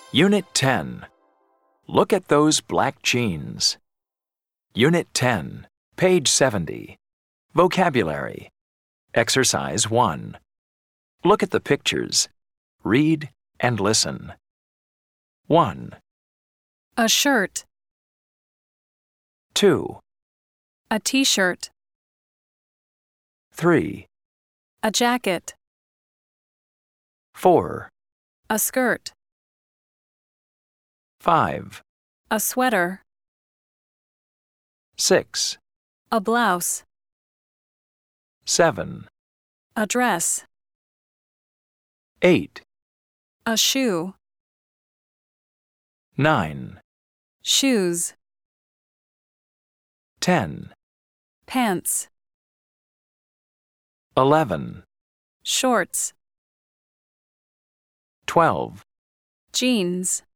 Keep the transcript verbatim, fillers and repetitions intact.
Unit ten. Look at those black jeans. Unit ten, page seventy. Vocabulary. Exercise one. Look at the pictures. Read and listen. one, A shirt. two, A t-shirt. three, A jacket. four, A skirt. five, A sweater. six, A blouse. seven, A dress. eight, A shoe. nine, Shoes. ten, Pants. eleven, Shorts. twelve, Jeans.